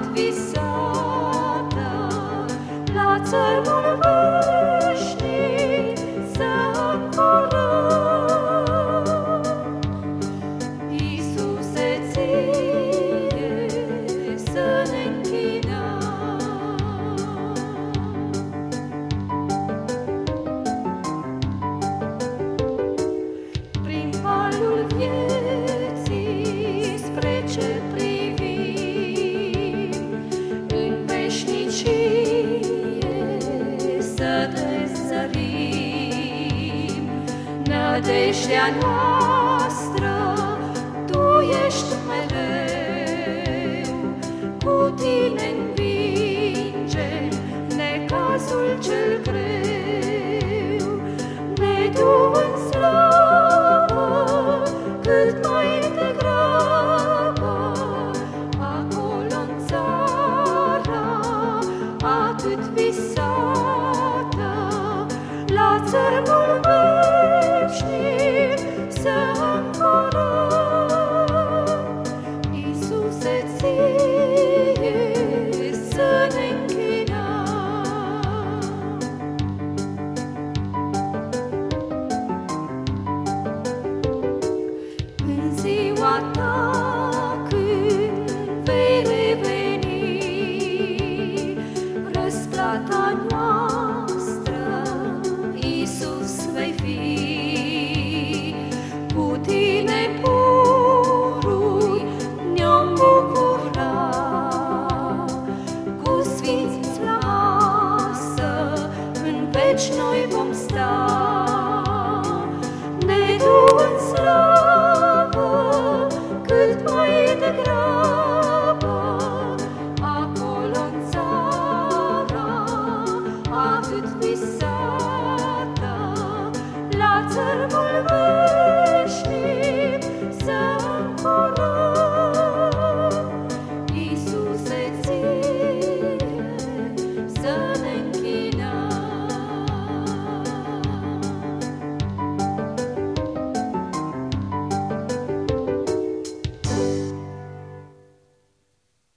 visată, la țărmul veșnic să încolăm. Iisuse, ție să ne închinăm. Prin valul vieții spre cer privim, în veșnicie să te zărim. Nădejdea noastră Tu ești mereu, cu Tine învingem necazul cel greu. Ne du în slavă cât mai degrabă, acolo-n țara atât visată, la țărmul